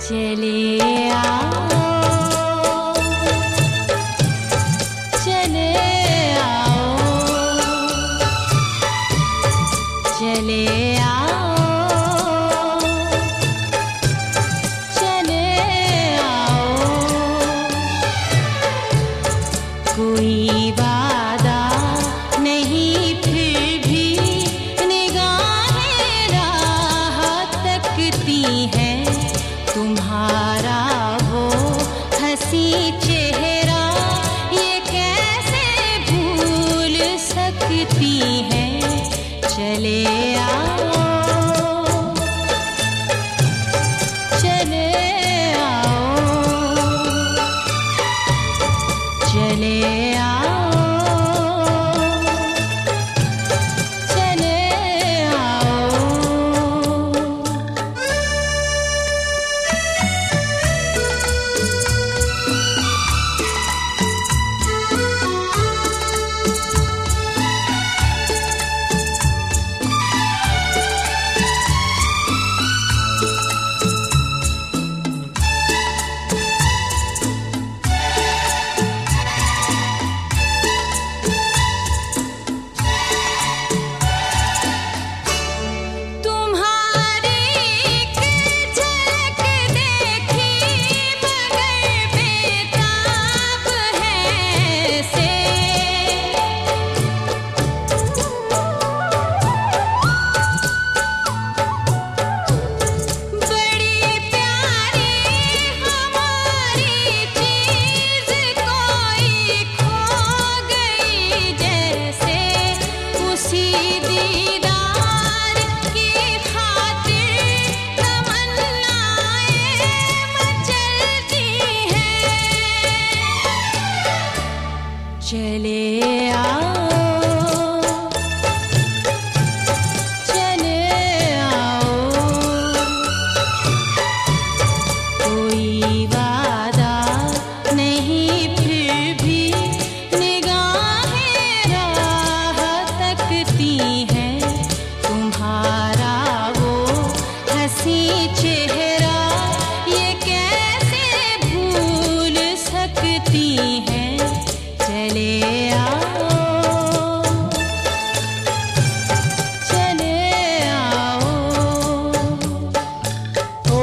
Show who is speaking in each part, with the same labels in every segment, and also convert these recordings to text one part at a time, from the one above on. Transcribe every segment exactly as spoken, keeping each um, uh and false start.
Speaker 1: चले आओ, चले आओ, चले आओ, चले आओ। कोई वादा नहीं फिर भी निगाहें राह तकती हैं। तुम्हारा वो हंसी चेहरा ये कैसे भूल सकती हैं। चले आओ, चले आओ, चले आओ, चले आओ। चले आओ, चले आओ। कोई वादा नहीं फिर भी निगाहें राह तकती हैं। तुम्हारा वो हंसी चेहरा ये कैसे भूल सकती हैं। चले आओ, चले आओ।
Speaker 2: ओ,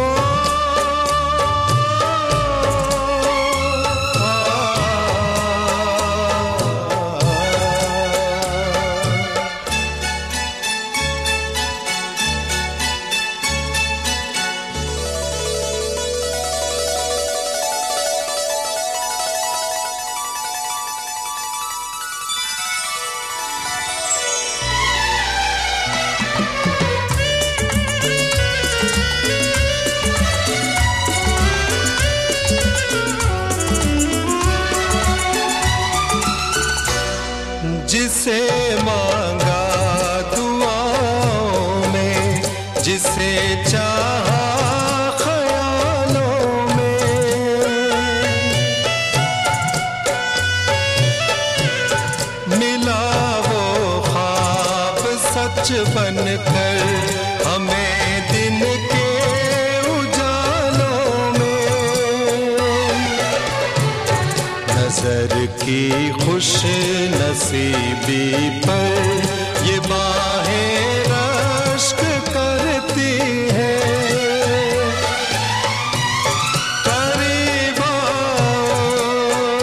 Speaker 2: जिसे मांगा दुआओं में, जिसे चाहा ख्यालों में, मिला वो ख्वाब सच बनकर हमें दिन के उजालों में। नजर की खुश नसीबी पर ये बाहें रश्क करती हैं। करीब आओ,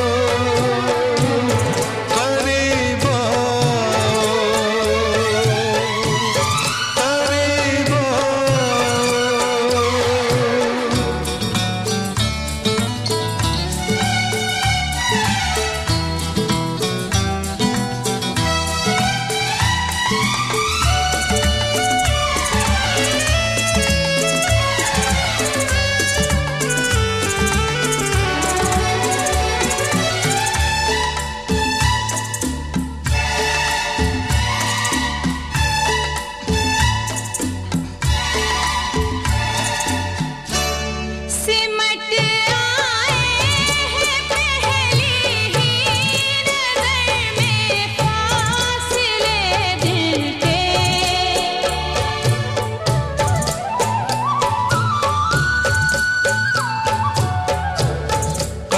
Speaker 2: करीब आओ, करीब आओ।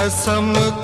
Speaker 2: कसम